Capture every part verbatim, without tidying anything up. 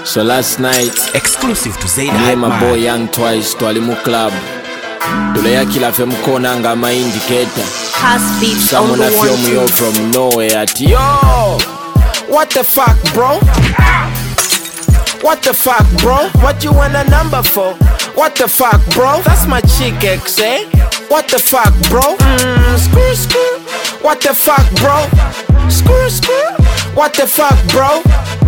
So last night, exclusive to Zaid me and my boy Young Twice twali mu club. Tuleya kila fe mkona nga ma indicator. Someone a film yo from nowhere at yo. What the fuck, bro? What the fuck, bro? What you want a number for? What the fuck, bro? That's my chick, ex, eh? What the fuck, bro? Mm, screw, screw. What the fuck, bro? Screw, screw. What the fuck, bro?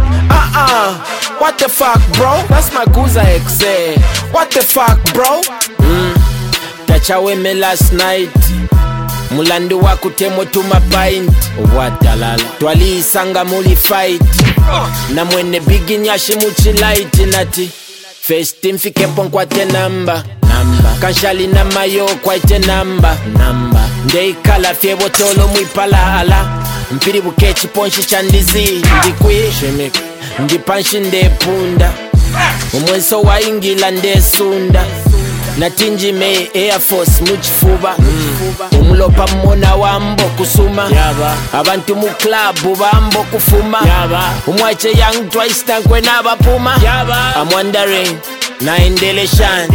Uh-uh. What the fuck, bro? That's my Guza ex, eh? What the fuck, bro? Mm. Tachawe me last night. Mulandu wa kutemo tuma pint. Watalala twali isanga muli fight. Na mwene bigi nyashi muchi light nati. First team fike pon kwa te namba. Namba kanshali na mayo kwa te namba. Namba ndei kala fye botolo mwipala ala. Mpiri bukechi ponshi chandizi. Ndikwi shemik ndipanshi nde punda. Umwenso wa ingila nde sunda. Natinji me Air Force muchifuba. mm. Umulopa mona wambo kusuma. Yaba. Abantu mu club bambo kufuma. Yaba. Umwache Young Twice tankwe nabapuma. Yaba. I'm wondering naendele shan.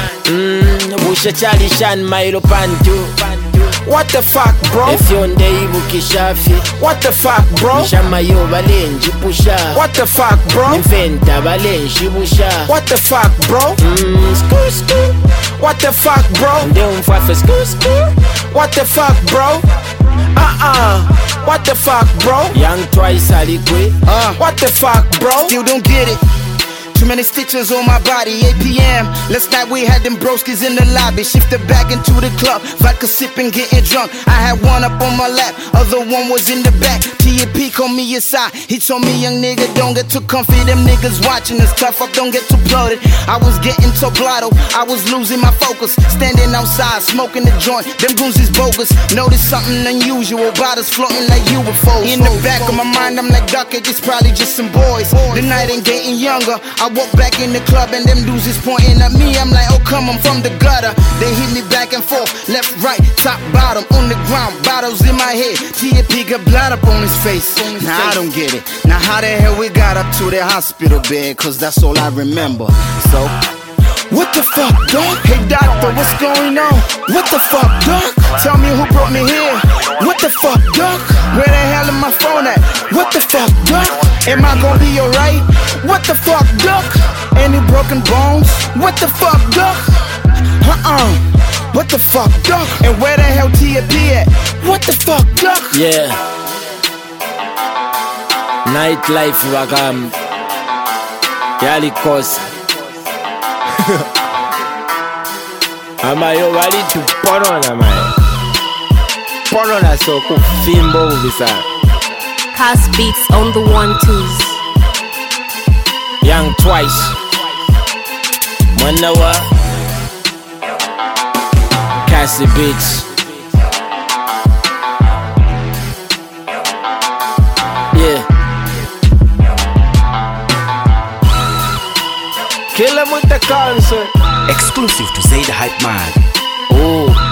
Mm, busha chali shan mailo pantu. What the fuck, bro? If you're ndeibu kishafi. What the fuck, bro? Shama yo balenji pusha. What the fuck, bro? Infenta balenji busha. What the fuck, bro? Mm, screw, screw. What the fuck, bro? Nde umfafe screw, screw. What the fuck, bro? Uh-uh. What the fuck, bro? Young Twice alikwe. Uh. What the fuck, bro? Still don't get it. Too many stitches on my body, eight p m Last night we had them broskies in the lobby. Shifted back into the club, vodka sipping, getting drunk. I had one up on my lap, other one was in the back. T A P called me aside, he told me, young nigga, don't get too comfy. Them niggas watching us tough up, don't get too bloated. I was getting so blotto, I was losing my focus. Standing outside, smoking the joint, them goons is bogus. Noticed something unusual, bottles floating like U F Os. In the back of my mind, I'm like, duck it, it's probably just some boys. The night ain't getting younger, I walk back in the club and them dudes is pointing at me. I'm like, oh come, I'm from the gutter. They hit me back and forth, left, right, top, bottom, on the ground, bottles in my head. T A P got blood up on his face. Now I don't get it. Now how the hell we got up to the hospital bed? Cause that's all I remember. So what the fuck, dog? Hey doctor, what's going on? What the fuck, dog? Tell me who brought me here. What the fuck, dog? Where the hell is my phone at? What the fuck, dog? Am I gonna be alright? What the fuck, dog? Any broken bones? What the fuck, dog? Uh-uh. What the fuck, dog? And where the hell T A P at? What the fuck, dog? Yeah. Nightlife wagam. Yali kosa. Amayo wali tu porona man. Porona so ku fimbo ubisa. Cast beats on the one twos. Young Twice. Manawa. Cassie beats. Yeah. Kill him with the concert. Exclusive to Zaid Hype Man. Oh.